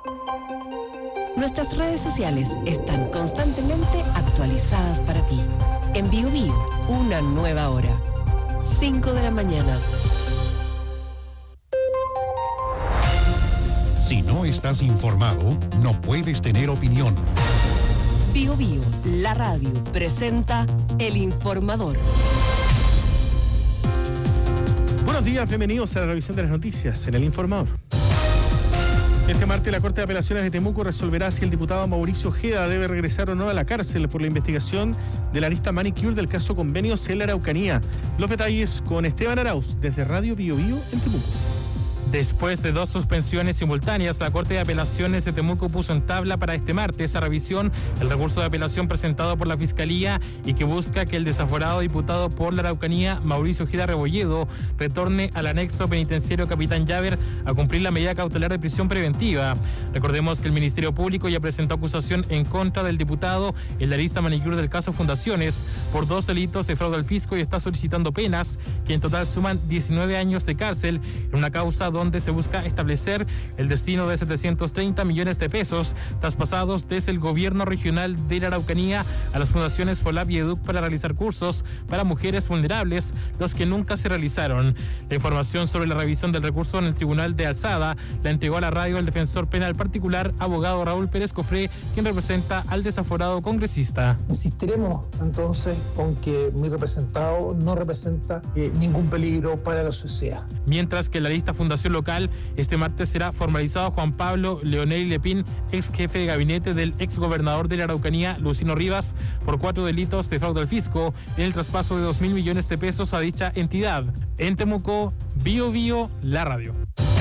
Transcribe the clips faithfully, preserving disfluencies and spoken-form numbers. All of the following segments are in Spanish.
Nuestras redes sociales están constantemente actualizadas para ti. En Bio Bio, una nueva hora. cinco de la mañana. Si no estás informado, no puedes tener opinión. Bio Bio, la radio, presenta El Informador. Buenos días, bienvenidos a la revisión de las noticias en El Informador. Este martes la Corte de Apelaciones de Temuco resolverá si el diputado Mauricio Ojeda debe regresar o no a la cárcel por la investigación de la arista Manicure del caso Convenios en la Araucanía. Los detalles con Esteban Arauz desde Radio Bio Bio en Temuco. Después de dos suspensiones simultáneas, la Corte de Apelaciones de Temuco puso en tabla para este martes a revisión el recurso de apelación presentado por la Fiscalía y que busca que el desaforado diputado por la Araucanía, Mauricio Ojeda Rebolledo, retorne al anexo penitenciario Capitán Llaver a cumplir la medida cautelar de prisión preventiva. Recordemos que el Ministerio Público ya presentó acusación en contra del diputado en la arista Manicure del caso Fundaciones por dos delitos de fraude al fisco y está solicitando penas que en total suman diecinueve años de cárcel en una causa donde se busca establecer el destino de setecientos treinta millones de pesos traspasados desde el gobierno regional de la Araucanía a las fundaciones FOLAP y EDUC para realizar cursos para mujeres vulnerables, los que nunca se realizaron. La información sobre la revisión del recurso en el Tribunal de Alzada la entregó a la radio el defensor penal particular, abogado Raúl Pérez Cofré, quien representa al desaforado congresista. Insistiremos entonces con que mi representado no representa eh, ningún peligro para la sociedad. Mientras que la lista Fundación Local, este martes será formalizado Juan Pablo Leonel Lepín, ex jefe de gabinete del ex gobernador de la Araucanía, Lucino Rivas, por cuatro delitos de fraude al fisco en el traspaso de dos mil millones de pesos a dicha entidad. En Temuco, Bio Bio, la radio.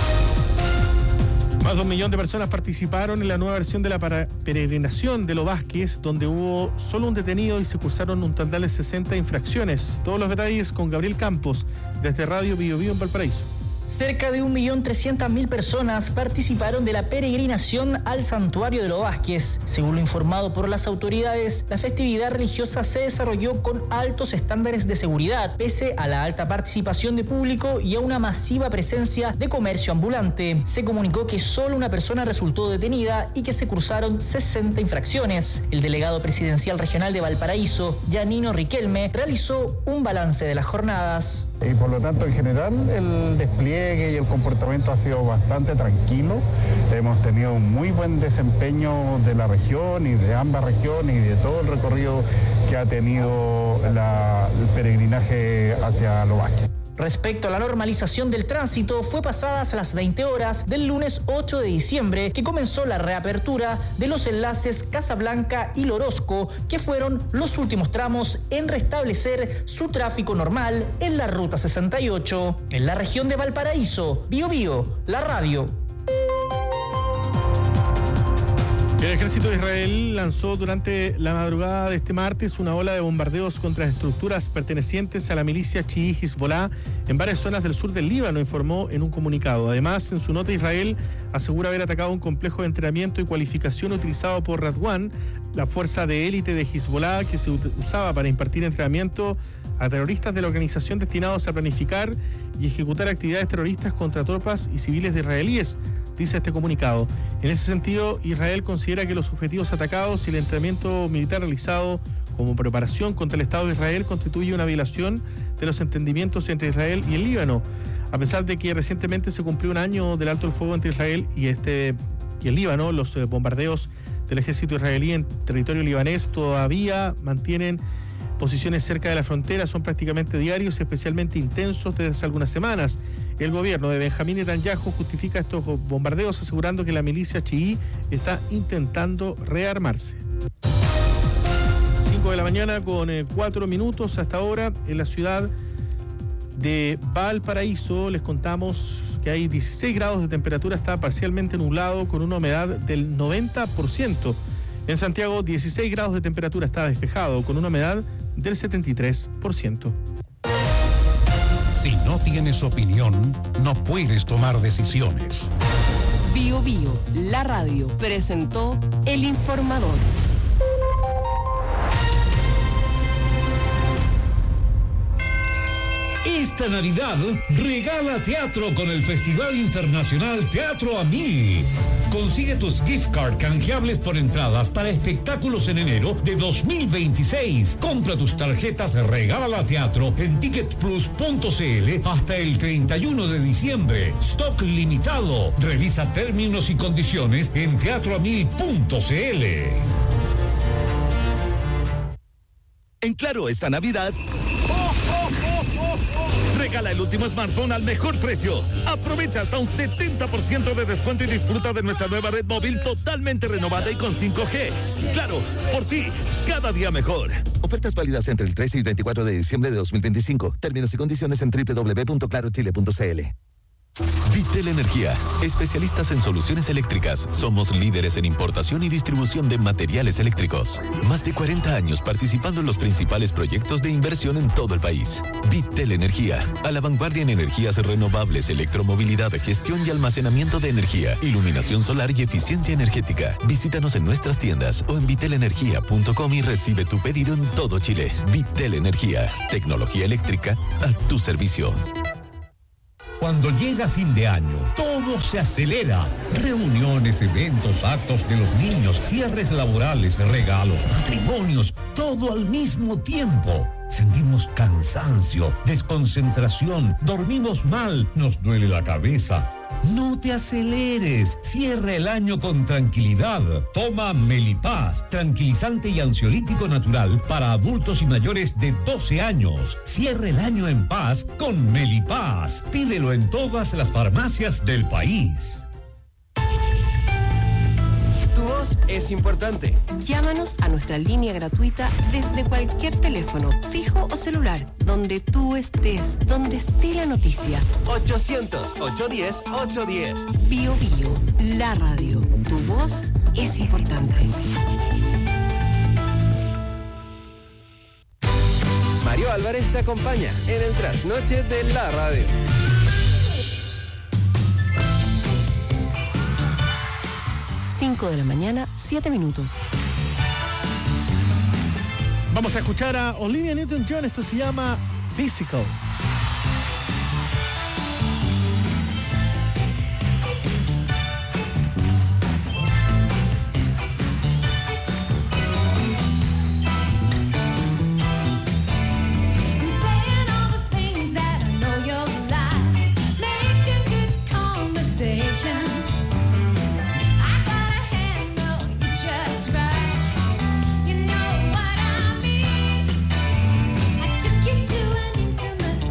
Más de un millón de personas participaron en la nueva versión de la peregrinación de Los Vázquez, donde hubo solo un detenido y se cursaron un total de sesenta infracciones. Todos los detalles con Gabriel Campos, desde Radio Bio Bio en Valparaíso. Cerca de un millón trescientas mil personas participaron de la peregrinación al Santuario de Los Vázquez. Según lo informado por las autoridades, la festividad religiosa se desarrolló con altos estándares de seguridad, pese a la alta participación de público y a una masiva presencia de comercio ambulante. Se comunicó que solo una persona resultó detenida y que se cursaron sesenta infracciones. El delegado presidencial regional de Valparaíso, Yanino Riquelme, realizó un balance de las jornadas. Y por lo tanto, en general, el despliegue y el comportamiento ha sido bastante tranquilo. Hemos tenido un muy buen desempeño de la región y de ambas regiones y de todo el recorrido que ha tenido la, el peregrinaje hacia Los Vázquez. Respecto a la normalización del tránsito, fue pasadas a las veinte horas del lunes ocho de diciembre que comenzó la reapertura de los enlaces Casablanca y Lorosco, que fueron los últimos tramos en restablecer su tráfico normal en la Ruta sesenta y ocho. En la región de Valparaíso, Bio Bio, la radio. El ejército de Israel lanzó durante la madrugada de este martes una ola de bombardeos contra estructuras pertenecientes a la milicia chií Hezbollah en varias zonas del sur del Líbano, informó en un comunicado. Además, en su nota, Israel asegura haber atacado un complejo de entrenamiento y cualificación utilizado por Radwan, la fuerza de élite de Hezbollah que se usaba para impartir entrenamiento a terroristas de la organización destinados a planificar y ejecutar actividades terroristas contra tropas y civiles de israelíes, dice este comunicado. En ese sentido, Israel considera que los objetivos atacados y el entrenamiento militar realizado como preparación contra el Estado de Israel constituye una violación de los entendimientos entre Israel y el Líbano. A pesar de que recientemente se cumplió un año del alto el fuego entre Israel y, este, y el Líbano, los bombardeos del ejército israelí en territorio libanés todavía mantienen posiciones cerca de la frontera, son prácticamente diarios y especialmente intensos desde hace algunas semanas. El gobierno de Benjamín Netanyahu justifica estos bombardeos asegurando que la milicia chií está intentando rearmarse. cinco de la mañana con eh, cuatro minutos hasta ahora en la ciudad de Valparaíso. Les contamos que hay dieciséis grados de temperatura, está parcialmente nublado con una humedad del noventa por ciento. En Santiago, dieciséis grados de temperatura, está despejado con una humedad del setenta y tres por ciento. Si no tienes opinión, no puedes tomar decisiones. Bio Bio, la radio, presentó El Informador. Esta Navidad regala teatro con el Festival Internacional Teatro a Mil. Consigue tus gift card canjeables por entradas para espectáculos en enero de dos mil veintiséis. Compra tus tarjetas Regala Teatro en ticket plus punto c l hasta el treinta y uno de diciembre. Stock limitado. Revisa términos y condiciones en teatro a mil punto c l. En Claro esta Navidad, ¡oh, oh, oh, oh, oh! Regala el último smartphone al mejor precio. Aprovecha hasta un setenta por ciento de descuento y disfruta de nuestra nueva red móvil totalmente renovada y con cinco G. Claro, por ti, cada día mejor. Ofertas válidas entre el trece y veinticuatro de diciembre de dos mil veinticinco. Términos y condiciones en doble u doble u doble u punto claro chile punto c l. Vitel Energía, especialistas en soluciones eléctricas. Somos líderes en importación y distribución de materiales eléctricos. Más de cuarenta años participando en los principales proyectos de inversión en todo el país. Vitel Energía, a la vanguardia en energías renovables, electromovilidad, gestión y almacenamiento de energía, iluminación solar y eficiencia energética. Visítanos en nuestras tiendas o en vitel energía punto com y recibe tu pedido en todo Chile. Vitel Energía, tecnología eléctrica a tu servicio. Cuando llega fin de año, todo se acelera. Reuniones, eventos, actos de los niños, cierres laborales, regalos, matrimonios, todo al mismo tiempo. Sentimos cansancio, desconcentración, dormimos mal, nos duele la cabeza. No te aceleres, cierra el año con tranquilidad. Toma Melipaz, tranquilizante y ansiolítico natural para adultos y mayores de doce años. Cierra el año en paz con Melipaz. Pídelo en todas las farmacias del país. Tu voz es importante. Llámanos a nuestra línea gratuita desde cualquier teléfono, fijo o celular, donde tú estés, donde esté la noticia. ochocientos, ochocientos diez, ochocientos diez. Bio Bio, la radio. Tu voz es importante. Mario Álvarez te acompaña en el trasnoche de la radio. cinco de la mañana, siete minutos. Vamos a escuchar a Olivia Newton-John. Esto se llama Physical. Took you to an intimate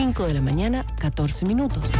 cinco de la mañana, catorce minutos.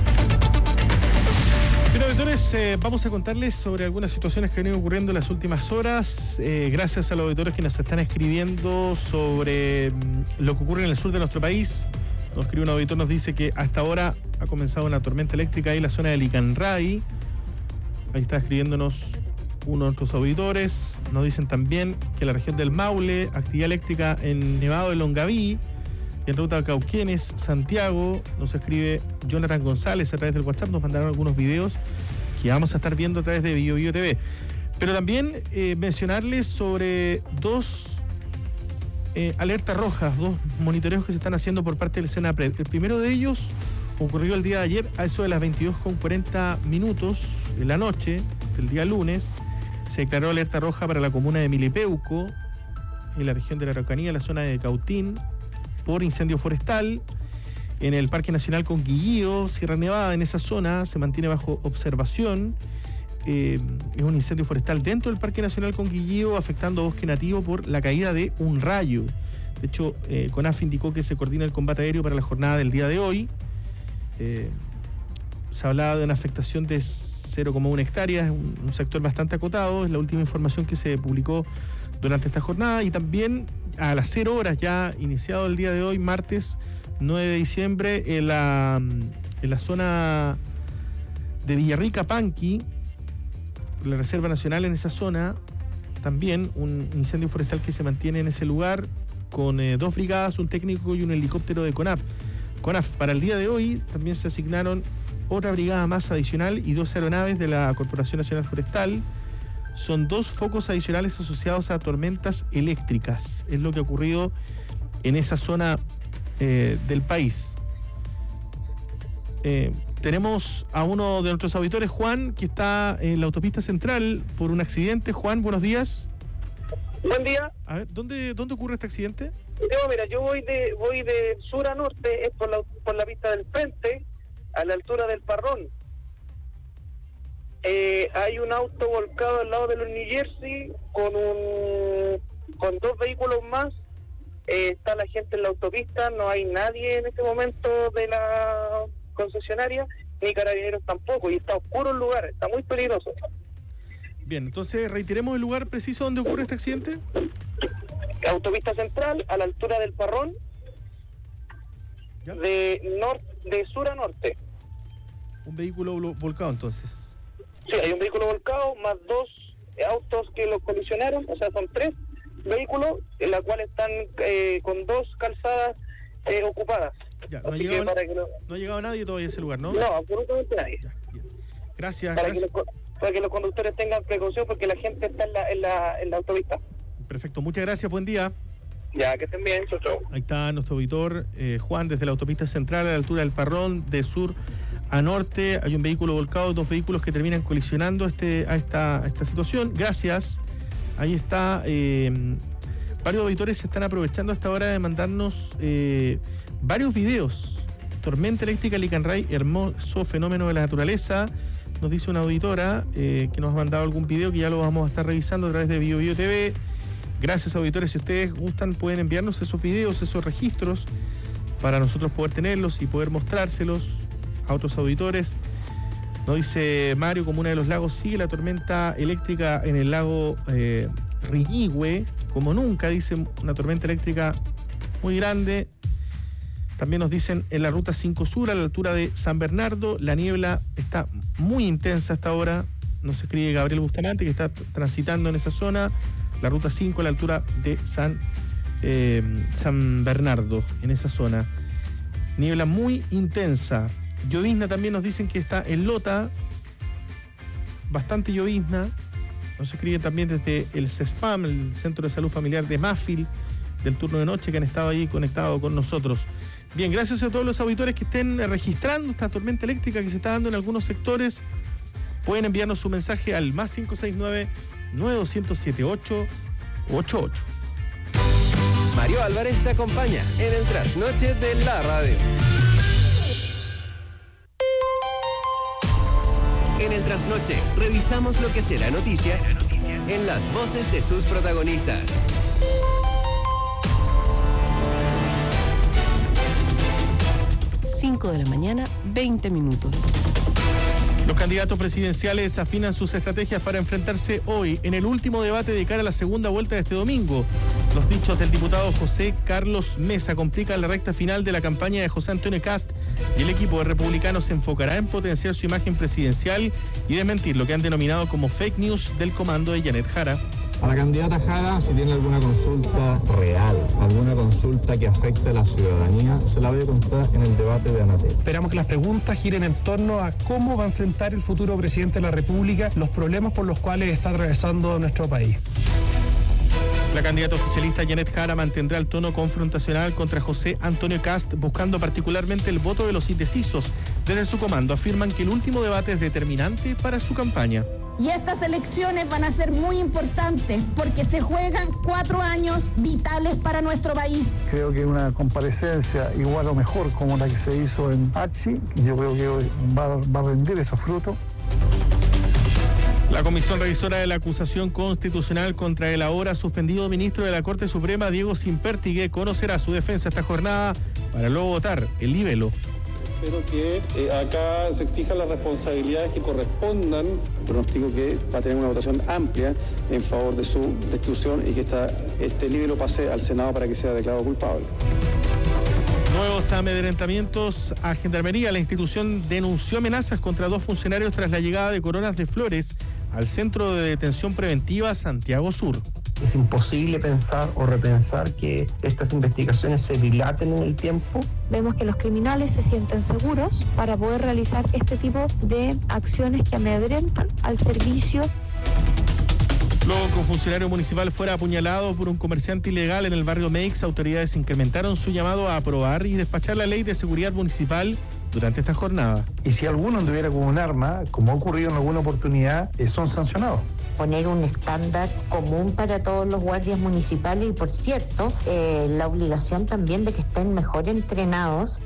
Bien, auditores, eh, vamos a contarles sobre algunas situaciones que han ido ocurriendo en las últimas horas, eh, gracias a los auditores que nos están escribiendo sobre mm, lo que ocurre en el sur de nuestro país. Nos escribe un auditor, nos dice que hasta ahora ha comenzado una tormenta eléctrica ahí en la zona de Licanray. Ahí está escribiéndonos uno de nuestros auditores. Nos dicen también que en la región del Maule, actividad eléctrica en Nevado de Longaví, en ruta Cauquenes, Santiago. Nos escribe Jonathan González a través del WhatsApp, nos mandaron algunos videos que vamos a estar viendo a través de Bio Bio T V. Pero también eh, mencionarles sobre dos eh, alertas rojas, dos monitoreos que se están haciendo por parte del Senapred. El primero de ellos ocurrió el día de ayer a eso de las veintidós con cuarenta minutos de la noche, del día lunes. Se declaró alerta roja para la comuna de Milipeuco, en la región de la Araucanía, en la zona de Cautín, por incendio forestal. En el Parque Nacional Conquillío, Sierra Nevada, en esa zona se mantiene bajo observación. Eh, es un incendio forestal dentro del Parque Nacional Conquillío, afectando bosque nativo por la caída de un rayo. De hecho, eh, CONAF indicó que se coordina el combate aéreo para la jornada del día de hoy. Eh, se hablaba de una afectación de cero coma una hectáreas, un, un sector bastante acotado. Es la última información que se publicó durante esta jornada. Y también a las cero horas, ya iniciado el día de hoy, martes nueve de diciembre, en la, en la zona de Villarrica, Panqui, la Reserva Nacional, en esa zona, también un incendio forestal que se mantiene en ese lugar, con eh, dos brigadas, un técnico y un helicóptero de CONAF. CONAF, para el día de hoy también se asignaron otra brigada más adicional y dos aeronaves de la Corporación Nacional Forestal. Son dos focos adicionales asociados a tormentas eléctricas. Es lo que ha ocurrido en esa zona eh, del país. Eh, tenemos a uno de nuestros auditores, Juan, que está en la autopista central por un accidente. Juan, buenos días. Buen día. A ver, ¿dónde, dónde ocurre este accidente? Yo, mira, yo voy de voy de sur a norte, es por la, por la pista del frente, a la altura del Parrón. Eh, hay un auto volcado al lado de los New Jersey con un con dos vehículos más. Eh, está la gente en la autopista, no hay nadie en este momento de la concesionaria, ni carabineros tampoco, y está oscuro el lugar, está muy peligroso. Bien, entonces reiteremos el lugar preciso donde ocurre este accidente. Autopista central, a la altura del Parrón, ¿ya? de nor de sur a norte. Un vehículo volcado entonces. Sí, hay un vehículo volcado, más dos autos que lo colisionaron, o sea, son tres vehículos, en la cual están eh, con dos calzadas eh, ocupadas. Ya, no, ha llegado, para que lo... no ha llegado nadie todavía a ese lugar, ¿no? No, absolutamente nadie. Ya, gracias. Para, gracias. Que los, para que los conductores tengan precaución, porque la gente está en la, en la, en la autopista. Perfecto, muchas gracias, buen día. Ya, que estén bien, chau, chau. Ahí está nuestro auditor, eh, Juan, desde la autopista central a la altura del Parrón, de sur a norte. Hay un vehículo volcado, dos vehículos que terminan colisionando este, a, esta, a esta situación. Gracias. Ahí está. Eh, varios auditores se están aprovechando a esta hora de mandarnos eh, varios videos. Tormenta eléctrica Licanray, hermoso fenómeno de la naturaleza. Nos dice una auditora eh, que nos ha mandado algún video que ya lo vamos a estar revisando a través de Bio Bio T V. Gracias, auditores. Si ustedes gustan, pueden enviarnos esos videos, esos registros, para nosotros poder tenerlos y poder mostrárselos a otros auditores. Nos dice Mario, Comuna de los Lagos, sigue la tormenta eléctrica en el lago eh, Riñihue, como nunca, dice, una tormenta eléctrica muy grande. También nos dicen en la ruta cinco Sur, a la altura de San Bernardo, la niebla está muy intensa hasta ahora. Nos escribe Gabriel Bustamante, que está transitando en esa zona. La ruta cinco a la altura de San, eh, San Bernardo, en esa zona. Niebla muy intensa. Llovizna también nos dicen que está en Lota, bastante llovizna. Nos escribe también desde el CESPAM, el Centro de Salud Familiar de Máfil, del turno de noche, que han estado ahí conectados con nosotros. Bien, gracias a todos los auditores que estén registrando esta tormenta eléctrica que se está dando en algunos sectores. Pueden enviarnos su mensaje al más cinco seis nueve, nueve dos cero siete ocho ocho ocho. Mario Álvarez te acompaña en el trasnoche de la radio. En el trasnoche revisamos lo que será noticia en las voces de sus protagonistas. cinco de la mañana, veinte minutos. Los candidatos presidenciales afinan sus estrategias para enfrentarse hoy en el último debate de cara a la segunda vuelta de este domingo. Los dichos del diputado José Carlos Mesa complican la recta final de la campaña de José Antonio Kast y el equipo de republicanos se enfocará en potenciar su imagen presidencial y desmentir lo que han denominado como fake news del comando de Janet Jara. A la candidata Jara, si tiene alguna consulta real, alguna consulta que afecte a la ciudadanía, se la voy a contar en el debate de Anatel. Esperamos que las preguntas giren en torno a cómo va a enfrentar el futuro presidente de la República los problemas por los cuales está atravesando nuestro país. La candidata oficialista Janet Jara mantendrá el tono confrontacional contra José Antonio Kast, buscando particularmente el voto de los indecisos. Desde su comando afirman que el último debate es determinante para su campaña. Y estas elecciones van a ser muy importantes porque se juegan cuatro años vitales para nuestro país. Creo que una comparecencia igual o mejor como la que se hizo en Hachi, yo creo que hoy va, va a rendir esos frutos. La Comisión Revisora de la Acusación Constitucional contra el ahora suspendido ministro de la Corte Suprema, Diego Simpertigue, conocerá su defensa esta jornada para luego votar el libelo. Espero que eh, acá se exijan las responsabilidades que correspondan. Pronostico que va a tener una votación amplia en favor de su destitución y que esta, este libelo pase al Senado para que sea declarado culpable. Nuevos amedrentamientos a Gendarmería. La institución denunció amenazas contra dos funcionarios tras la llegada de Coronas de Flores al Centro de Detención Preventiva Santiago Sur. Es imposible pensar o repensar que estas investigaciones se dilaten en el tiempo. Vemos que los criminales se sienten seguros para poder realizar este tipo de acciones que amedrentan al servicio. Luego que un funcionario municipal fuera apuñalado por un comerciante ilegal en el barrio Meix, autoridades incrementaron su llamado a aprobar y despachar la ley de seguridad municipal durante esta jornada. Y si alguno anduviera con un arma, como ha ocurrido en alguna oportunidad, eh, son sancionados. Poner un estándar común para todos los guardias municipales y, por cierto, eh, la obligación también de que estén mejor entrenados.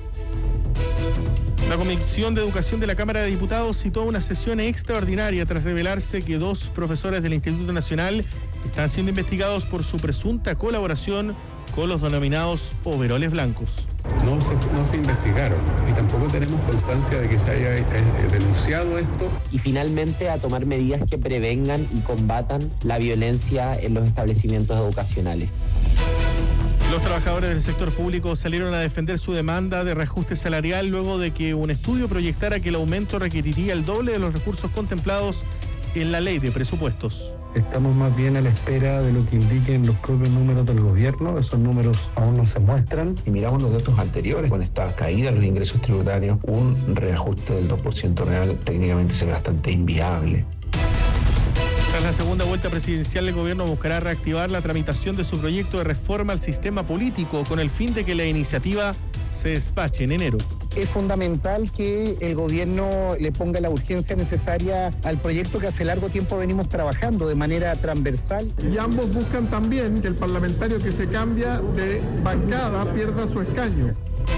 La Comisión de Educación de la Cámara de Diputados citó una sesión extraordinaria tras revelarse que dos profesores del Instituto Nacional están siendo investigados por su presunta colaboración con los denominados overoles blancos. No se, no se investigaron y tampoco tenemos constancia de que se haya eh, denunciado esto. Y finalmente a tomar medidas que prevengan y combatan la violencia en los establecimientos educacionales. Los trabajadores del sector público salieron a defender su demanda de reajuste salarial luego de que un estudio proyectara que el aumento requeriría el doble de los recursos contemplados en la ley de presupuestos. Estamos más bien a la espera de lo que indiquen los propios números del gobierno. Esos números aún no se muestran. Y miramos los datos anteriores, con esta caída de los ingresos tributarios, un reajuste del dos por ciento real técnicamente se ve bastante inviable. Tras la segunda vuelta presidencial, el gobierno buscará reactivar la tramitación de su proyecto de reforma al sistema político con el fin de que la iniciativa se despache en enero. Es fundamental que el gobierno le ponga la urgencia necesaria al proyecto que hace largo tiempo venimos trabajando de manera transversal. Y ambos buscan también que el parlamentario que se cambia de bancada pierda su escaño.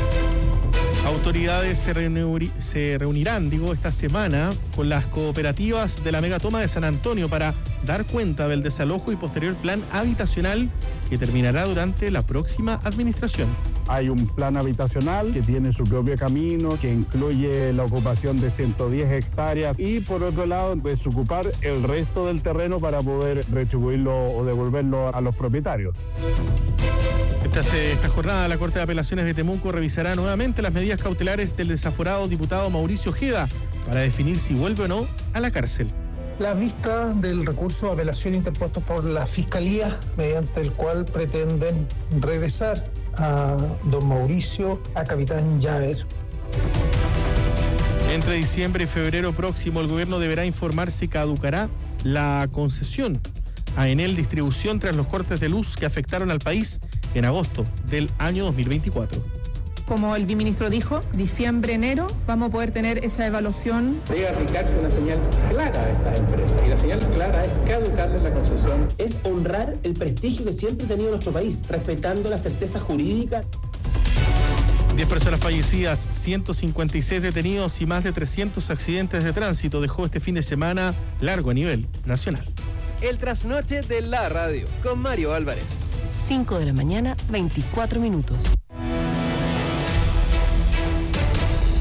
Autoridades se, reunir, se reunirán, digo, esta semana con las cooperativas de la megatoma de San Antonio para dar cuenta del desalojo y posterior plan habitacional que terminará durante la próxima administración. Hay un plan habitacional que tiene su propio camino, que incluye la ocupación de ciento diez hectáreas y por otro lado, pues ocupar el resto del terreno para poder retribuirlo o devolverlo a los propietarios. Esta, esta jornada la Corte de Apelaciones de Temuco revisará nuevamente las medidas cautelares del desaforado diputado Mauricio Ojeda para definir si vuelve o no a la cárcel. La vista del recurso de apelación interpuesto por la Fiscalía, mediante el cual pretenden regresar a don Mauricio a Capitán Llaver. Entre diciembre y febrero próximo, el gobierno deberá informar si caducará la concesión a Enel Distribución tras los cortes de luz que afectaron al país en agosto del año dos mil veinticuatro. Como el viceministro dijo, diciembre, enero, vamos a poder tener esa evaluación. Debe aplicarse una señal clara a estas empresas y la señal clara es caducarles la concesión. Es honrar el prestigio que siempre ha tenido nuestro país, respetando la certeza jurídica. diez personas fallecidas, ciento cincuenta y seis detenidos y más de trescientos accidentes de tránsito dejó este fin de semana largo a nivel nacional. El trasnoche de la radio con Mario Álvarez. cinco de la mañana, veinticuatro minutos.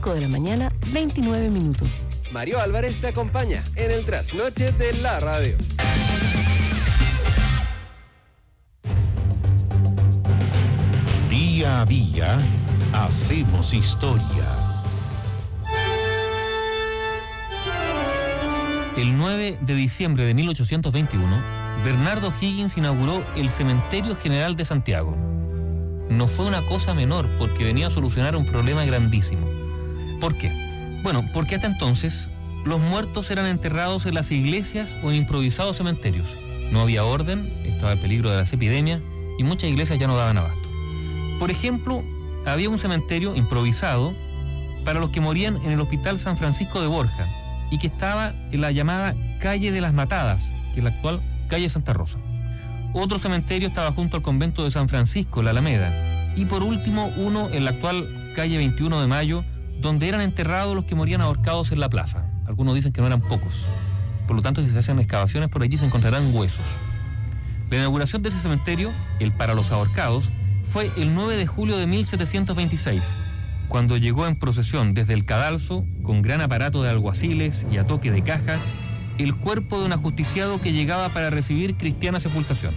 cinco de la mañana, veintinueve minutos. Mario Álvarez te acompaña en el trasnoche de la radio. Día a día, hacemos historia. El nueve de diciembre de mil ochocientos veintiuno, Bernardo Higgins inauguró el Cementerio General de Santiago. No fue una cosa menor porque venía a solucionar un problema grandísimo. ¿Por qué? Bueno, porque hasta entonces los muertos eran enterrados en las iglesias o en improvisados cementerios. No había orden, estaba el peligro de las epidemias y muchas iglesias ya no daban abasto. Por ejemplo, había un cementerio improvisado para los que morían en el Hospital San Francisco de Borja y que estaba en la llamada Calle de las Matadas, que es la actual Calle Santa Rosa. Otro cementerio estaba junto al convento de San Francisco, la Alameda. Y por último, uno en la actual Calle veintiuno de Mayo, donde eran enterrados los que morían ahorcados en la plaza. Algunos dicen que no eran pocos. Por lo tanto, si se hacen excavaciones por allí se encontrarán huesos. La inauguración de ese cementerio, el para los ahorcados, fue el nueve de julio de mil setecientos veintiséis, cuando llegó en procesión desde el cadalso, con gran aparato de alguaciles y a toque de caja, el cuerpo de un ajusticiado que llegaba para recibir cristiana sepultación.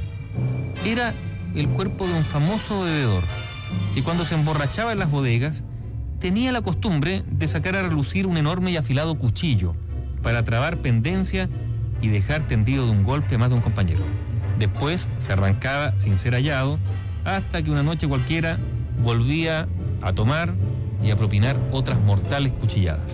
Era el cuerpo de un famoso bebedor, que cuando se emborrachaba en las bodegas, tenía la costumbre de sacar a relucir un enorme y afilado cuchillo para trabar pendencia y dejar tendido de un golpe a más de un compañero. Después se arrancaba sin ser hallado, hasta que una noche cualquiera volvía a tomar y a propinar otras mortales cuchilladas.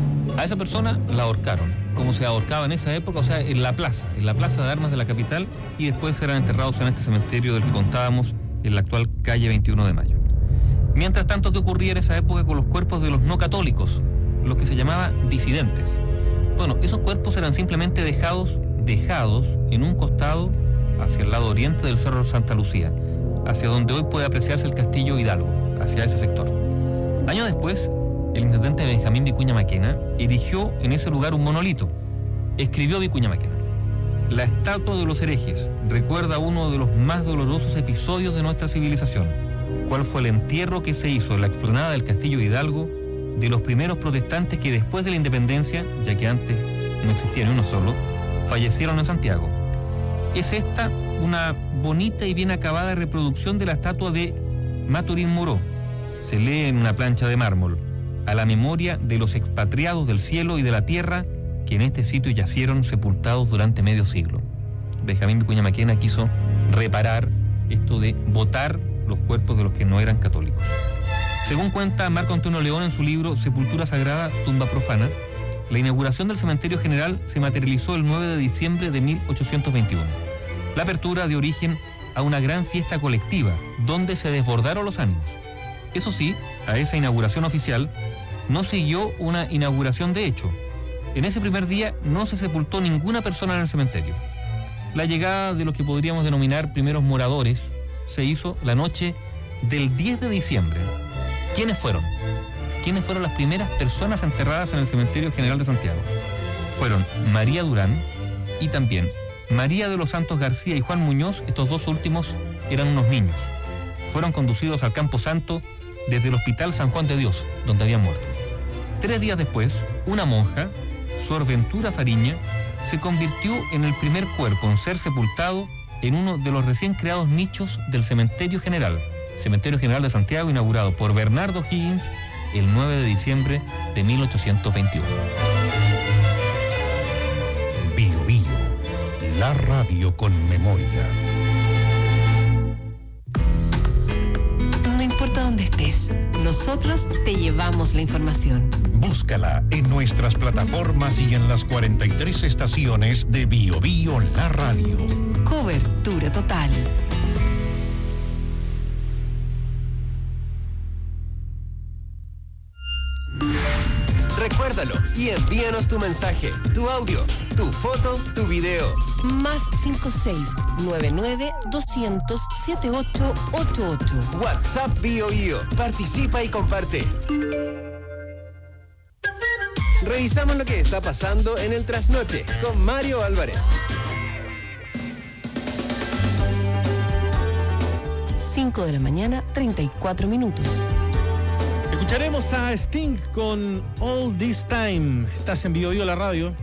A esa persona la ahorcaron, como se ahorcaba en esa época, o sea, en la plaza, en la plaza de armas de la capital, y después serán enterrados en este cementerio del que contábamos, en la actual Calle veintiuno de Mayo. Mientras tanto, ¿qué ocurría en esa época con los cuerpos de los no católicos, los que se llamaba disidentes? Bueno, esos cuerpos eran simplemente dejados, dejados en un costado hacia el lado oriente del Cerro Santa Lucía, hacia donde hoy puede apreciarse el Castillo Hidalgo, hacia ese sector. Años después, el intendente Benjamín Vicuña Maquena erigió en ese lugar un monolito. Escribió Vicuña Maquena: la estatua de los herejes recuerda uno de los más dolorosos episodios de nuestra civilización, cuál fue el entierro que se hizo en la explanada del Castillo Hidalgo de los primeros protestantes que después de la independencia, ya que antes no existía ni uno solo, fallecieron en Santiago. Es esta una bonita y bien acabada reproducción de la estatua de Maturín Muró. Se lee en una plancha de mármol: a la memoria de los expatriados del cielo y de la tierra que en este sitio yacieron sepultados durante medio siglo. Benjamín Vicuña Maquena quiso reparar esto de botar los cuerpos de los que no eran católicos. Según cuenta Marco Antonio León en su libro Sepultura Sagrada, Tumba Profana, la inauguración del Cementerio General se materializó el nueve de diciembre de mil ochocientos veintiuno. La apertura dio origen a una gran fiesta colectiva, donde se desbordaron los ánimos. Eso sí, a esa inauguración oficial no siguió una inauguración de hecho. En ese primer día no se sepultó ninguna persona en el cementerio. La llegada de los que podríamos denominar primeros moradores se hizo la noche del diez de diciembre. ¿Quiénes fueron? ¿Quiénes fueron las primeras personas enterradas en el Cementerio General de Santiago? Fueron María Durán y también María de los Santos García y Juan Muñoz. Estos dos últimos eran unos niños. Fueron conducidos al Campo Santo desde el Hospital San Juan de Dios, donde habían muerto. Tres días después, una monja, Sor Ventura Fariña, se convirtió en el primer cuerpo en ser sepultado en uno de los recién creados nichos del Cementerio General, Cementerio General de Santiago, inaugurado por Bernardo Higgins el nueve de diciembre de mil ochocientos veintiuno. Bio Bio, la radio con memoria. No importa dónde estés, nosotros te llevamos la información. Búscala en nuestras plataformas y en las cuarenta y tres estaciones de Bio Bio, la radio. Cobertura total. Recuérdalo y envíanos tu mensaje, tu audio, tu foto, tu video. Más cinco seis nueve nueve dos cero cero siete ocho ocho ocho. WhatsApp Bio Bio. Participa y comparte. Revisamos lo que está pasando en el trasnoche con Mario Álvarez. cinco de la mañana, treinta y cuatro minutos. Escucharemos a Sting con All This Time. Estás en Bio Bio la radio.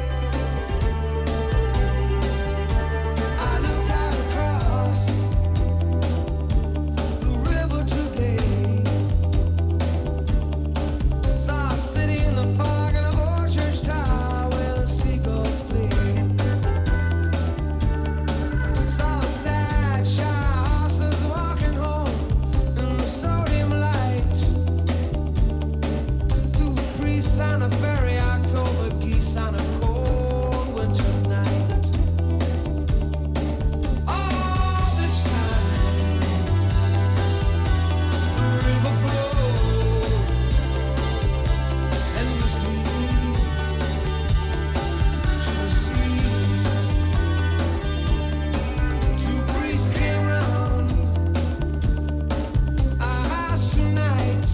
On a very October geese on a cold winter's night. All this time, the river flowed endlessly to the sea. Two priests came round our house tonight.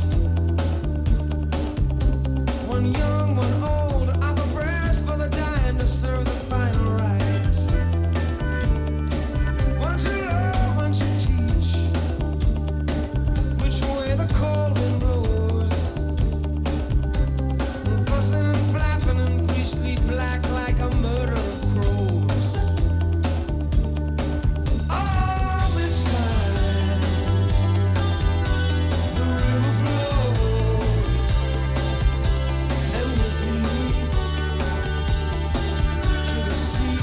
One young, one old, offer prayers for the dying to serve the final rites. One to love, one to teach which way the cold wind blows. And fussing and flapping in priestly black like a murder of crows. All this time, the river flowed endlessly to the sea.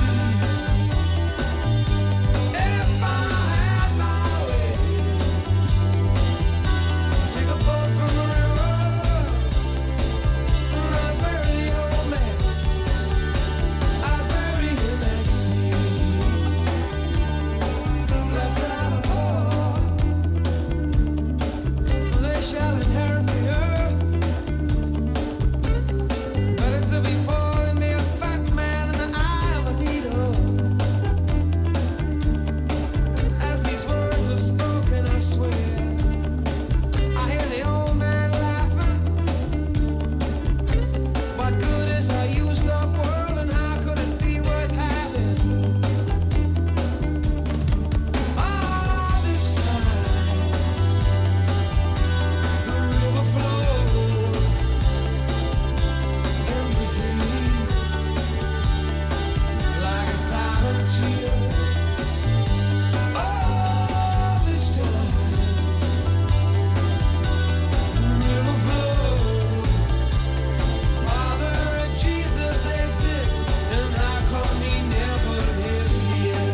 If I had my way, take a boat from the river and I'd bury the old man. I'd bury him at sea. Blessed are the poor, for they shall inherit the earth. Better to be poor than be a fat man in the eye of a needle. As these words were spoken, I swear, I hear the old man laughing. What good is a used up world and how could it be worth having? All this time, the river flowed endlessly like a silent cheetah. All this time, the river flowed. Father, if Jesus exists, then how come he never lives here?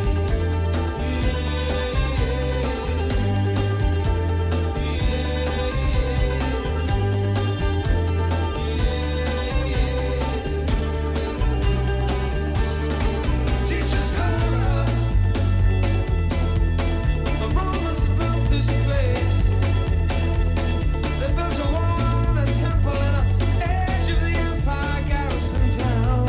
Teachers told us the Romans built this place. They built a wall and a temple and a edge of the empire garrison town.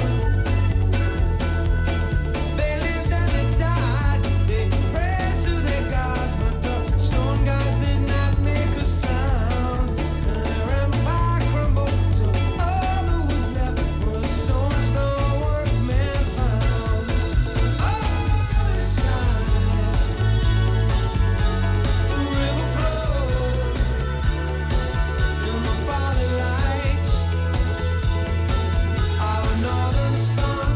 They lived and they died. They prayed to their gods, but the stone gods did not make a sound. And their empire crumbled till all that was left were the stones the workmen found. All this time, the river flowed in the folly light of a northern sun.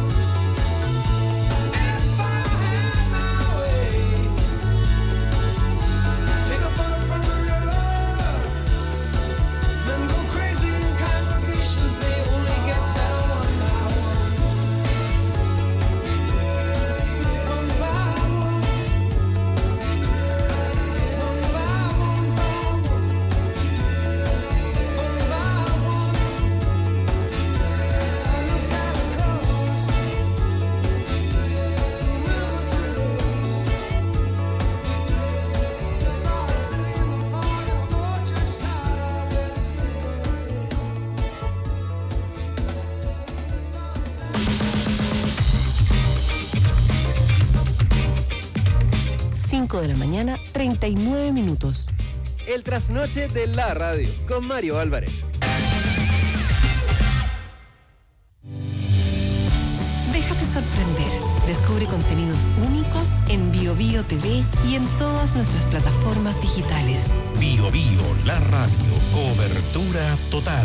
If I had my way, take a boat from the river, then go crazy in congregations. They only get down one by one, one by one, one by one, by one, one by one. I looked out across the river today. Saw a city in the fog and a old church tower where the sails cinco de la mañana, treinta y nueve minutos. El trasnoche de la radio con Mario Álvarez. Déjate sorprender. Descubre contenidos únicos en Bio Bio T V y en todas nuestras plataformas digitales. Bio Bio, la radio, cobertura total.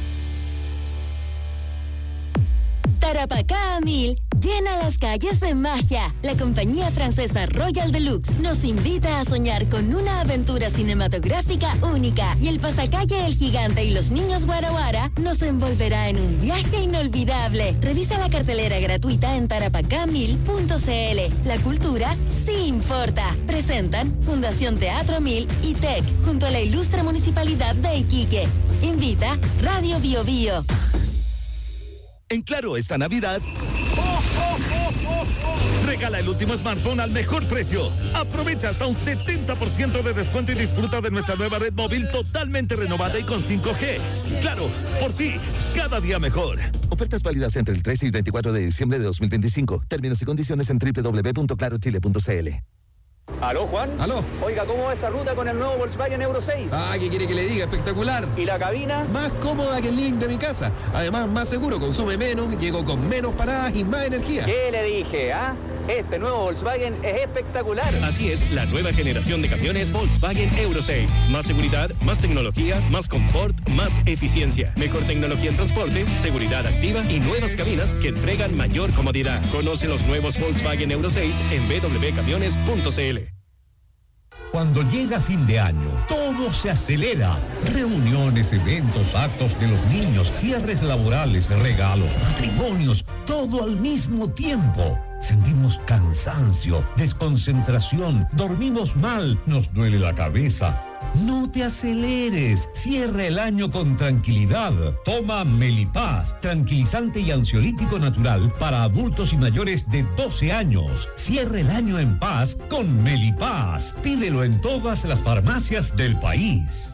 Tarapacá a mil, llena las calles de magia. La compañía francesa Royal Deluxe nos invita a soñar con una aventura cinematográfica única y el pasacalle El Gigante y los Niños Guaraguara nos envolverá en un viaje inolvidable. Revisa la cartelera gratuita en tarapacá mil punto c l. La cultura sí importa. Presentan Fundación Teatro Mil y T E C junto a la ilustre Municipalidad de Iquique. Invita Radio Bio Bio. En Claro esta Navidad, ¡oh, oh, oh, oh, oh! Regala el último smartphone al mejor precio. Aprovecha hasta un setenta por ciento de descuento y disfruta de nuestra nueva red móvil totalmente renovada y con cinco G. Claro, por ti, cada día mejor. Ofertas válidas entre el trece y veinticuatro de diciembre de dos mil veinticinco. Términos y condiciones en doble u doble u doble u punto claro chile punto c l. ¿Aló, Juan? ¿Aló? Oiga, ¿cómo va esa ruta con el nuevo Volkswagen Euro seis? Ah, ¿qué quiere que le diga? Espectacular. ¿Y la cabina? Más cómoda que el living de mi casa. Además, más seguro, consume menos, llego con menos paradas y más energía. ¿Qué le dije, ah? Este nuevo Volkswagen es espectacular. Así es, la nueva generación de camiones Volkswagen Euro seis. Más seguridad, más tecnología, más confort, más eficiencia. Mejor tecnología en transporte, seguridad activa y nuevas cabinas que entregan mayor comodidad. Conoce los nuevos Volkswagen Euro seis en b w camiones punto c l. Cuando llega fin de año, todo se acelera. Reuniones, eventos, actos de los niños, cierres laborales, regalos, matrimonios, todo al mismo tiempo. Sentimos cansancio, desconcentración, dormimos mal, nos duele la cabeza. No te aceleres, cierra el año con tranquilidad. Toma Melipaz, tranquilizante y ansiolítico natural para adultos y mayores de doce años. Cierra el año en paz con Melipaz. Pídelo en todas las farmacias del país.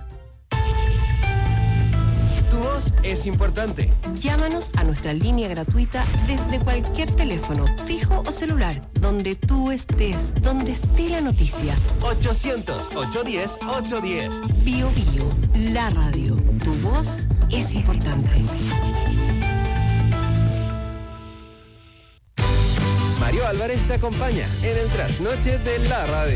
Tu voz es importante. Llámanos a nuestra línea gratuita desde cualquier teléfono, fijo o celular, donde tú estés, donde esté la noticia. ochocientos, ochocientos diez, ochocientos diez. Bio Bio, la radio. Tu voz es importante. Mario Álvarez te acompaña en el trasnoche de la radio.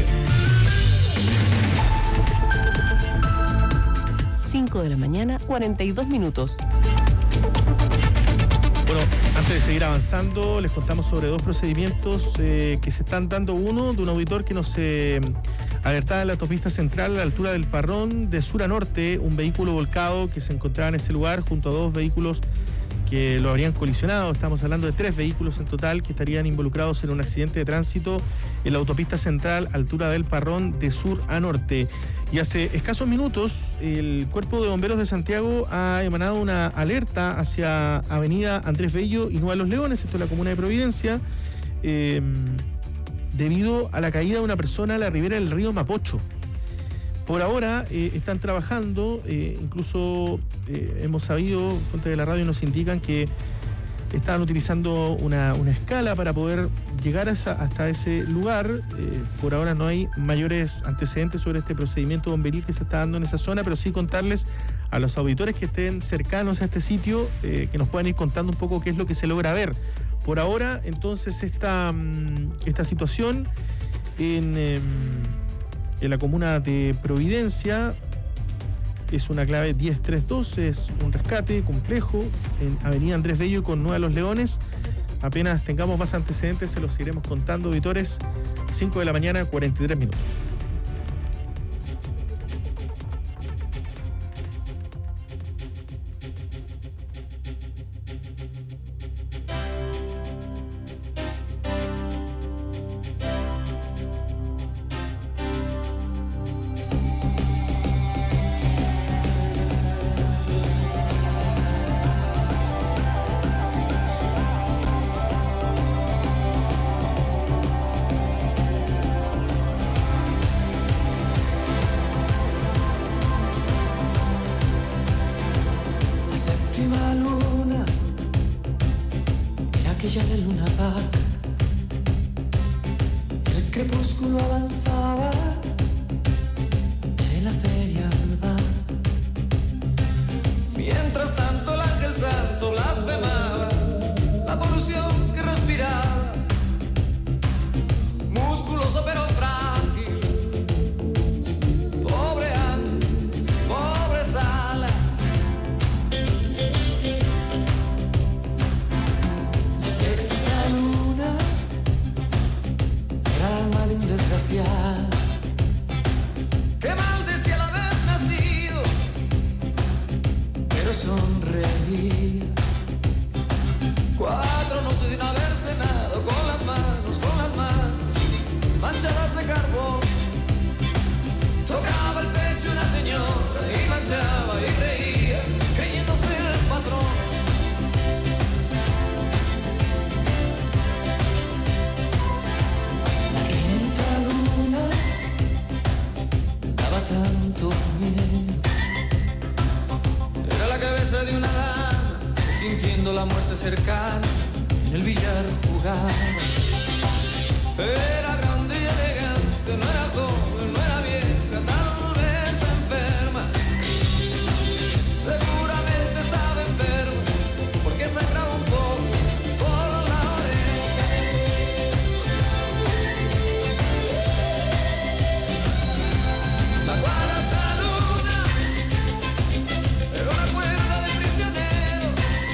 cinco de la mañana, cuarenta y dos minutos. Bueno, antes de seguir avanzando, les contamos sobre dos procedimientos eh, que se están dando. Uno, de un auditor que nos eh, alertaba en la autopista central a la altura del Parrón, de sur a norte, un vehículo volcado que se encontraba en ese lugar junto a dos vehículos que lo habrían colisionado. Estamos hablando de tres vehículos en total que estarían involucrados en un accidente de tránsito en la autopista central, altura del Parrón, de sur a norte. Y hace escasos minutos, el Cuerpo de Bomberos de Santiago ha emanado una alerta hacia Avenida Andrés Bello y Nueva Los Leones, esto es la comuna de Providencia, eh, debido a la caída de una persona a la ribera del río Mapocho. Por ahora eh, están trabajando, eh, incluso eh, hemos sabido, fuentes de la radio nos indican que estaban utilizando una, una escala para poder llegar a esa, hasta ese lugar. Eh, por ahora no hay mayores antecedentes sobre este procedimiento bomberil que se está dando en esa zona, pero sí contarles a los auditores que estén cercanos a este sitio, eh, que nos puedan ir contando un poco qué es lo que se logra ver. Por ahora, entonces, esta, esta situación en... Eh, en la comuna de Providencia es una clave diez treinta y dos, es un rescate complejo en Avenida Andrés Bello con Nueva Los Leones. Apenas tengamos más antecedentes se los iremos contando, auditores. cinco de la mañana, cuarenta y tres minutos. daba tanto miedo. Era la cabeza de una dama que, sintiendo la muerte cercana, en el billar jugaba. Era grande y elegante, no era joven, no era vieja, tal vez enferma. Seguramente estaba enferma, porque sangraba un poco por la oreja. La cuarta luna era una cuerda de prisioneros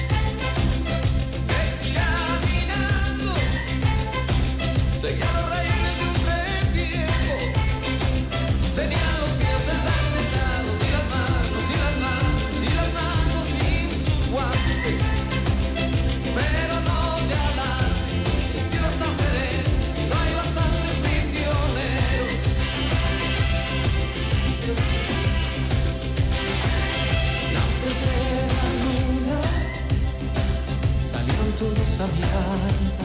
que, caminando, seguía los raíles de un tren viejo. Tenían los pies ensangrentados y las manos, y las manos, y las manos sin sus guantes. Pero no te alarmes, el cielo está sereno, no hay bastantes prisioneros. La tercera luna salieron todos a mirarla.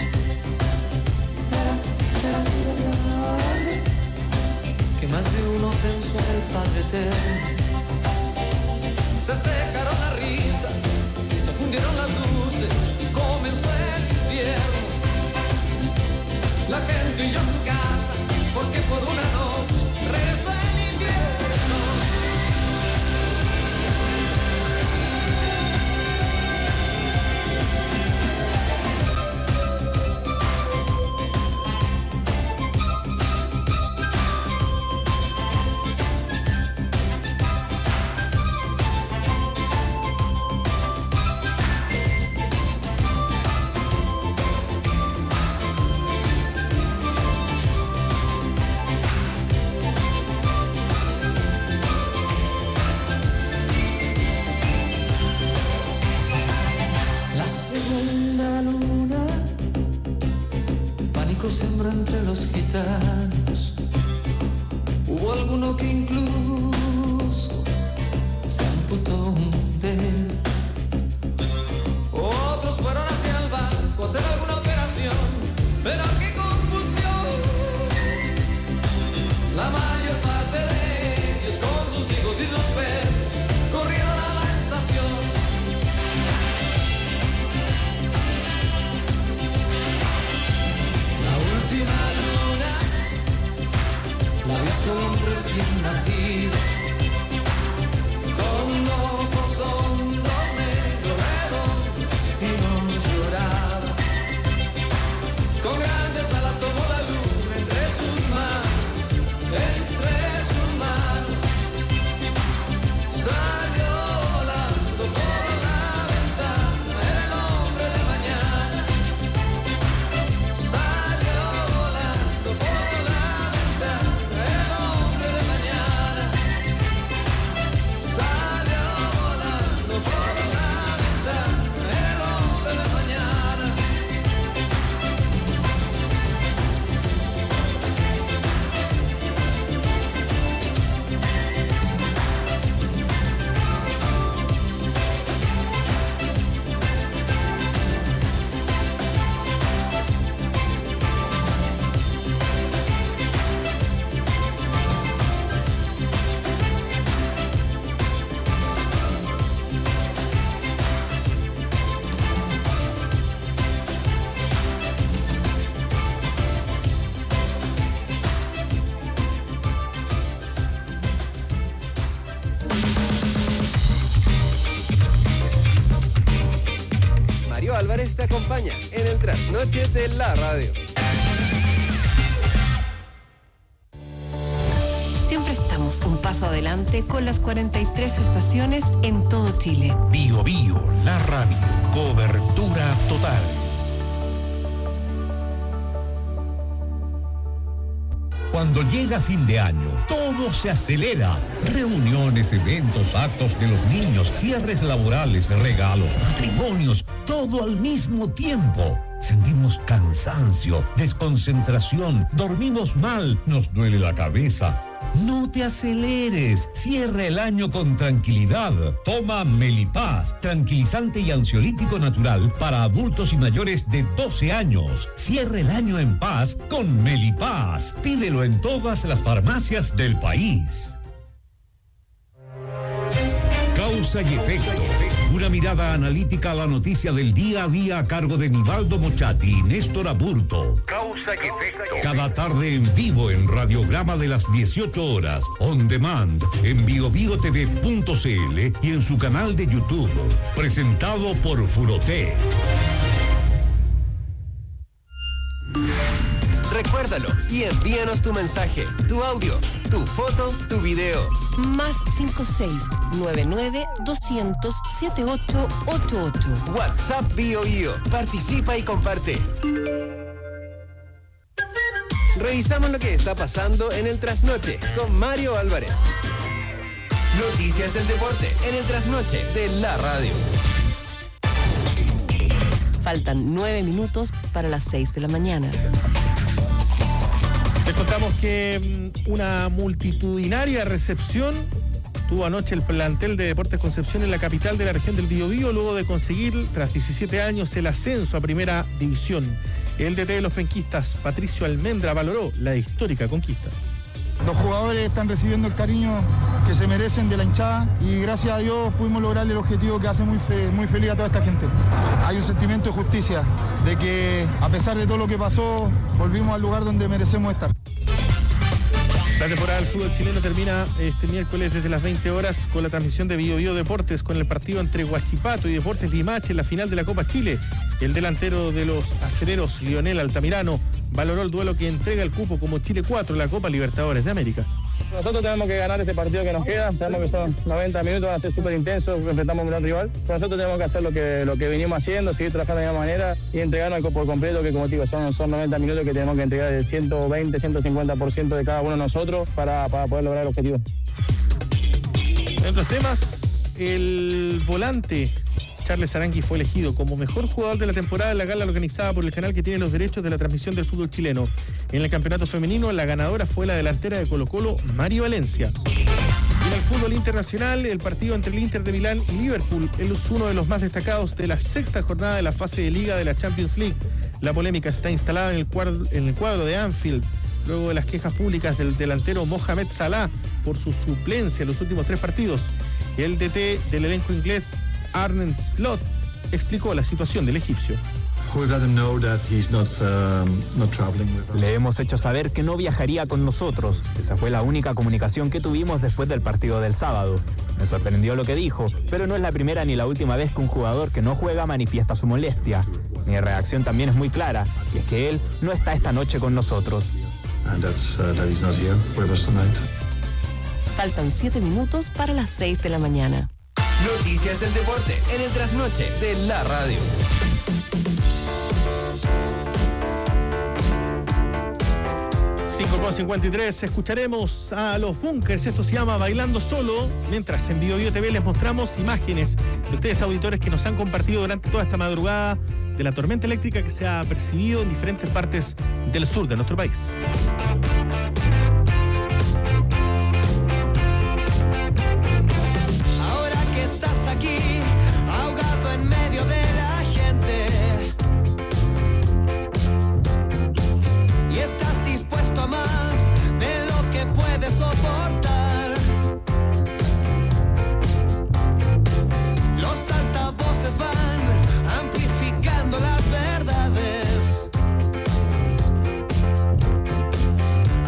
Era así de grande que más de uno pensó en el Padre Eterno. Se secaron las risas, se fundieron las luces y comenzó el infierno. La gente huyó a su casa porque por una noche regresó el invierno. La segunda luna, el pánico sembró entre los gitanos. Hubo alguno que incluso se amputó un dedo. Otros fueron hacia el banco a hacer alguna operación, pero qué confusión. La mayor parte de ellos, con sus hijos y sus perros, corrieron a la estación. La última luna la vio solo un recién nacido, con ojos hondos, negros, redondos, y no lloraba. Con grandes alas tomó la luna entre sus manos, entre sus manos. Salió volando por la ventana, era el hombre de mañana. Salió volando por la ventana, era el hombre de mañana. Salió volando por la ventana, era el hombre de mañana. Mario Álvarez te acompaña en el trasnoche de la radio. Siempre estamos un paso adelante con las cuarenta y tres estaciones en todo Chile. Bio Bio, la radio. Cobertura total. Cuando llega fin de año, todo se acelera. Reuniones, eventos, actos de los niños, cierres laborales, regalos, matrimonios, todo al mismo tiempo. Sentimos cansancio, desconcentración, dormimos mal, nos duele la cabeza. No te aceleres. Cierra el año con tranquilidad. Toma Melipaz, tranquilizante y ansiolítico natural para adultos y mayores de doce años. Cierra el año en paz con Melipaz. Pídelo en todas las farmacias del país. Causa y efecto. Una mirada analítica a la noticia del día a día a cargo de Nivaldo Mochati y Néstor Aburto. Causa y efecto. Cada tarde en vivo en Radiograma de las dieciocho horas. On demand en bio bio t v punto c l y en su canal de YouTube. Presentado por Furotec. Recuérdalo y envíanos tu mensaje, tu audio, tu foto, tu video. Más cinco seis nueve nueve doscientos setenta y ocho ochenta y ocho. WhatsApp Bio Bio. Participa y comparte. Revisamos lo que está pasando en el Trasnoche con Mario Álvarez. Noticias del deporte en el Trasnoche de la radio. Faltan nueve minutos para las seis de la mañana. Les contamos que una multitudinaria recepción tuvo anoche el plantel de Deportes Concepción en la capital de la región del Biobío, luego de conseguir, tras diecisiete años, el ascenso a Primera División. El D T de los penquistas, Patricio Almendra, valoró la histórica conquista. Los jugadores están recibiendo el cariño que se merecen de la hinchada y gracias a Dios pudimos lograr el objetivo que hace muy, fe, muy feliz a toda esta gente. Hay un sentimiento de justicia, de que a pesar de todo lo que pasó, volvimos al lugar donde merecemos estar. La temporada del fútbol chileno termina este miércoles desde las veinte horas con la transmisión de Bio Bio Deportes con el partido entre Huachipato y Deportes Limache en la final de la Copa Chile. El delantero de los aceleros, Lionel Altamirano, valoró el duelo que entrega el cupo como Chile cuatro en la Copa Libertadores de América. Nosotros tenemos que ganar este partido que nos queda, sabemos que son noventa minutos, van a ser súper intensos, enfrentamos a un gran rival, pero nosotros tenemos que hacer lo que, lo que venimos haciendo, seguir trabajando de la misma manera y entregarnos por completo, que como digo, son, son noventa minutos que tenemos que entregar el ciento veinte, ciento cincuenta por ciento de cada uno de nosotros para, para poder lograr el objetivo. En otros temas, el volante Charles Arangui fue elegido como mejor jugador de la temporada en la gala organizada por el canal que tiene los derechos de la transmisión del fútbol chileno. En el campeonato femenino, la ganadora fue la delantera de Colo-Colo, Mari Valencia. Y en el fútbol internacional, el partido entre el Inter de Milán y Liverpool es uno de los más destacados de la sexta jornada de la fase de liga de la Champions League. La polémica está instalada en el cuadro, en el cuadro de Anfield, luego de las quejas públicas del delantero Mohamed Salah por su suplencia en los últimos tres partidos. El D T del elenco inglés, Arne Slot, explicó la situación del egipcio. Le hemos hecho saber que no viajaría con nosotros. Esa fue la única comunicación que tuvimos después del partido del sábado. Me sorprendió lo que dijo, pero no es la primera ni la última vez que un jugador que no juega manifiesta su molestia. Mi reacción también es muy clara, y es que él no está esta noche con nosotros. Faltan siete minutos para las seis de la mañana. Noticias del deporte en el Trasnoche de la radio. cinco con cincuenta y tres, escucharemos a los Bunkers, esto se llama Bailando Solo, mientras en Bio Bio T V les mostramos imágenes de ustedes auditores que nos han compartido durante toda esta madrugada de la tormenta eléctrica que se ha percibido en diferentes partes del sur de nuestro país. Estás aquí, ahogado en medio de la gente, y estás dispuesto a más de lo que puedes soportar. Los altavoces van amplificando las verdades.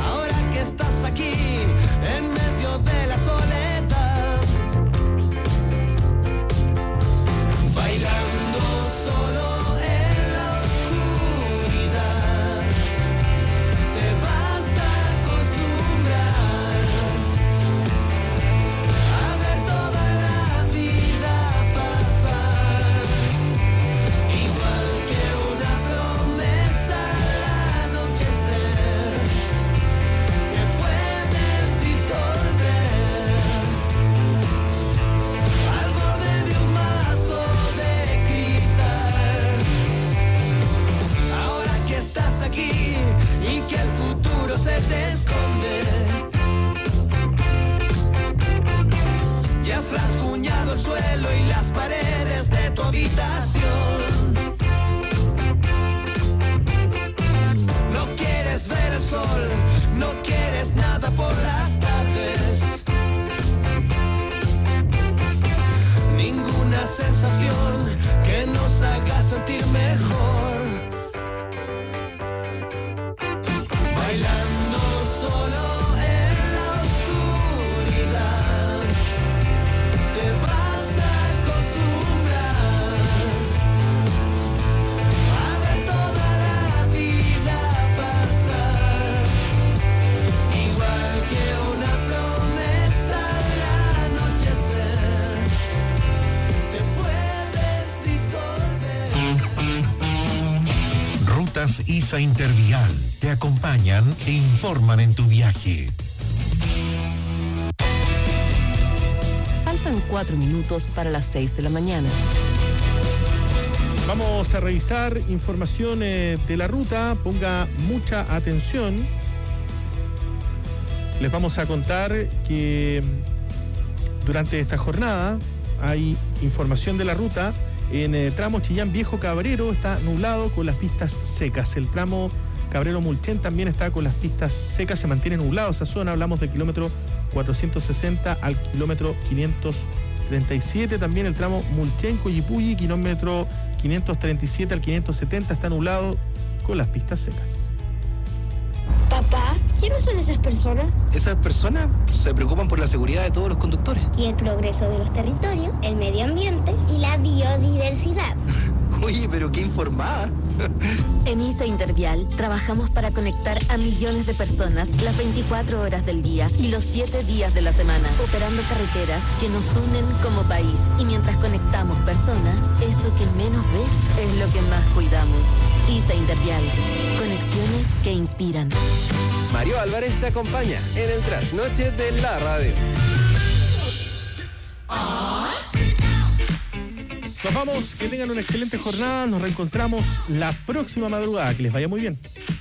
ISA Intervial te acompañan e informan en tu viaje. Faltan cuatro minutos para las seis de la mañana. Vamos a revisar información eh, de la ruta. Ponga mucha atención. Les vamos a contar que durante esta jornada hay información de la ruta. En el tramo Chillán Viejo Cabrero está nublado con las pistas secas. El tramo Cabrero Mulchen también está con las pistas secas, se mantiene nublado esa zona. Hablamos del kilómetro cuatrocientos sesenta al kilómetro quinientos treinta y siete. También el tramo Mulchen Coyipulli, kilómetro quinientos treinta y siete al quinientos setenta, está nublado con las pistas secas. Papá, ¿quiénes son esas personas? Esas personas se preocupan por la seguridad de todos los conductores. Y el progreso de los territorios, el medio ambiente y la biodiversidad. Oye, pero qué informada. En ISA Intervial trabajamos para conectar a millones de personas las veinticuatro horas del día y los siete días de la semana, operando carreteras que nos unen como país. Y mientras conectamos personas, eso que menos ves es lo que más cuidamos. ISA Intervial, conexiones que inspiran. Mario Álvarez te acompaña en el trasnoche de la radio. Nos vamos, que tengan una excelente jornada. Nos reencontramos la próxima madrugada. Que les vaya muy bien.